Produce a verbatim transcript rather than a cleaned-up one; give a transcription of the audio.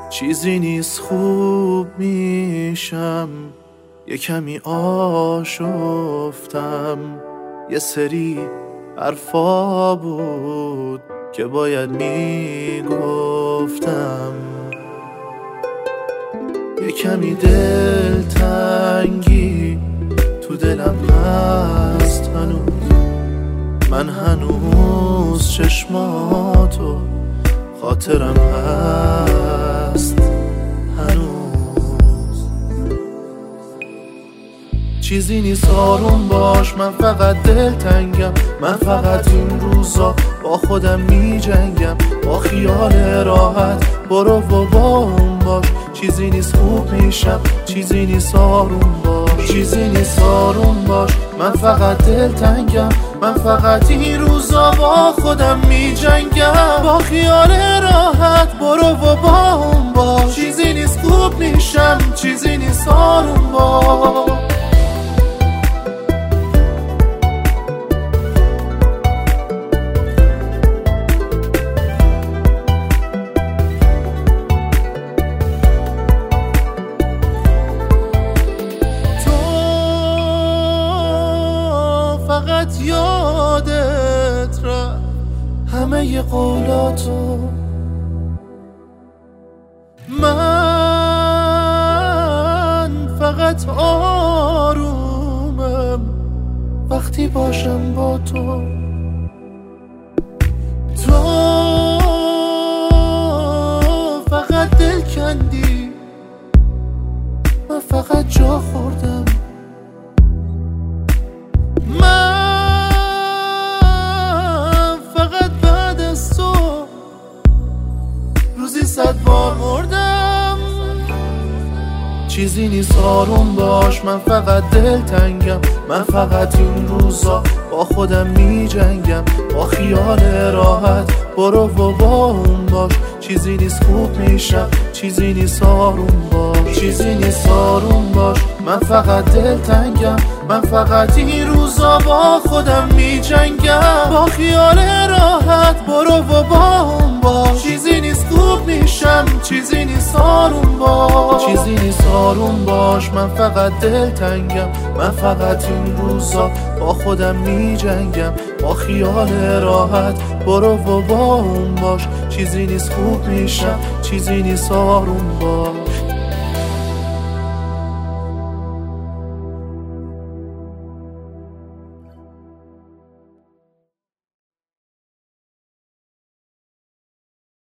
چیزی نیست خوب میشم، یه کمی آشفتم. یه سری حرفا بود که باید میگفتم. یه کمی دلتنگی تو دلم هست هنوز. من هنوز چشماتو خاطرم هست هنوز. چیزی نیست آروم باش، من فقط دلتنگم. من فقط این روزا با خودم می جنگم، با خیال راحت برو و با اون باش. چیزی نیست خوب میشم، چیزی نیست آروم باش، چیزی نیست آروم باش. من فقط دلتنگم، من فقط این روزا با خودم می جنگم، با خیال راحت برو و با اون باش. چیزی نیست خوب میشم، چیزی نیست آروم باش. فقط یادت رفت همه ی قولاتو. من فقط آرومم وقتی باشم با تو. تو فقط دل کندی، من فقط جا خوردم. من فقط بعد از تو روزی صد بار مردم. چیزی نیست آروم باش، من فقط دلتنگم. من فقط این روزا با خودم می جنگم، با خیال راحت برو و با اون باش. چیزی نیست خوب میشم، چیزی نیست آروم باش، چیزی نیست آروم باش. من فقط دلتنگم، من فقط این روزا با خودم می جنگم، با خیال راحت برو و با اون باش. چیزی نیست خوب میشم، چیزی نیست آروم باش، چیزی نیست آروم باش. من فقط دلتنگم، من فقط این روزا با خودم می جنگم، با خیال راحت برو و با اون باش. چیزی نیست خوب میشم، چیزی نیست آروم باش.